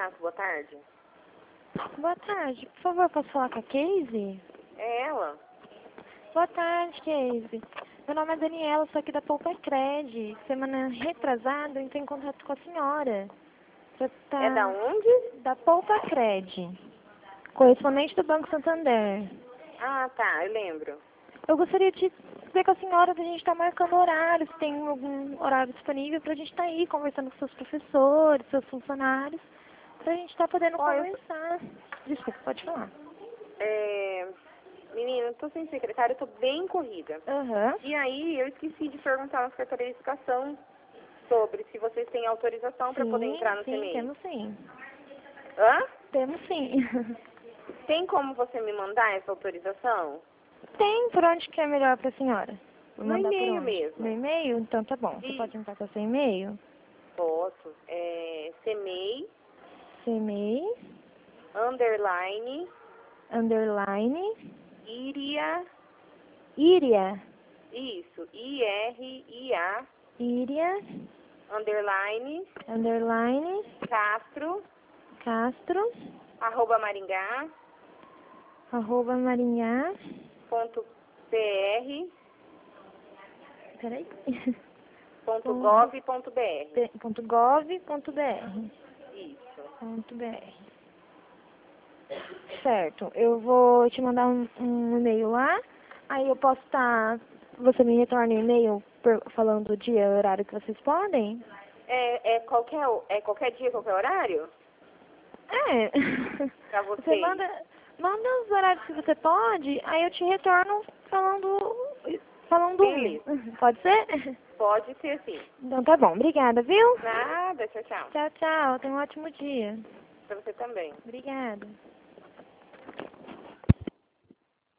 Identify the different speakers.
Speaker 1: Picasso, boa tarde.
Speaker 2: Boa tarde. Por favor, posso falar com a Casey?
Speaker 1: É ela?
Speaker 2: Boa tarde, Casey. Meu nome é Daniela, sou aqui da Poupa Cred. Semana retrasada eu entrei em contato com a senhora. Você tá...
Speaker 1: É da onde?
Speaker 2: Da Poupa Cred. Correspondente do Banco Santander.
Speaker 1: Ah, tá, eu lembro.
Speaker 2: Eu gostaria de ver com a senhora se a gente está marcando horário, se tem algum horário disponível para a gente estar aí conversando com seus professores, seus funcionários, para a gente estar podendo conversar. Desculpa, pode falar.
Speaker 1: Menina, eu tô sem secretária, eu tô bem corrida.
Speaker 2: Aham.
Speaker 1: E aí, eu esqueci de perguntar na Secretaria de Educação sobre se vocês têm autorização para poder entrar no
Speaker 2: Sim,
Speaker 1: CMEI.
Speaker 2: temos sim.
Speaker 1: Hã?
Speaker 2: Temos sim.
Speaker 1: Tem como você me mandar essa autorização?
Speaker 2: Tem, por onde que é melhor para a senhora? Vou
Speaker 1: No
Speaker 2: mandar por
Speaker 1: e-mail
Speaker 2: onde?
Speaker 1: mesmo.
Speaker 2: No e-mail? Então tá bom. Você
Speaker 1: Isso.
Speaker 2: pode me passar seu e-mail?
Speaker 1: Posso. CMEI,
Speaker 2: CMEI,
Speaker 1: underline,
Speaker 2: _,
Speaker 1: Iria,
Speaker 2: Iria,
Speaker 1: isso, IRIA, underline, Castro,
Speaker 2: Castro,
Speaker 1: Maringá,
Speaker 2: @marinhá,
Speaker 1: .br,
Speaker 2: peraí,
Speaker 1: .gov.br.
Speaker 2: .gov.br.
Speaker 1: Isso.
Speaker 2: .br. Certo, eu vou te mandar um e-mail lá, aí eu posso estar, você me retorna o e-mail falando o dia e horário que vocês podem?
Speaker 1: É qualquer dia, qualquer horário?
Speaker 2: É.
Speaker 1: Pra
Speaker 2: Você
Speaker 1: vocês?
Speaker 2: manda os horários que você pode, aí eu te retorno falando
Speaker 1: Beleza.
Speaker 2: Pode ser?
Speaker 1: Pode ser sim.
Speaker 2: Então tá bom, obrigada, viu?
Speaker 1: Nada, tchau, tchau.
Speaker 2: Tchau, tchau, tenha um ótimo dia.
Speaker 1: Pra você também.
Speaker 2: Obrigada.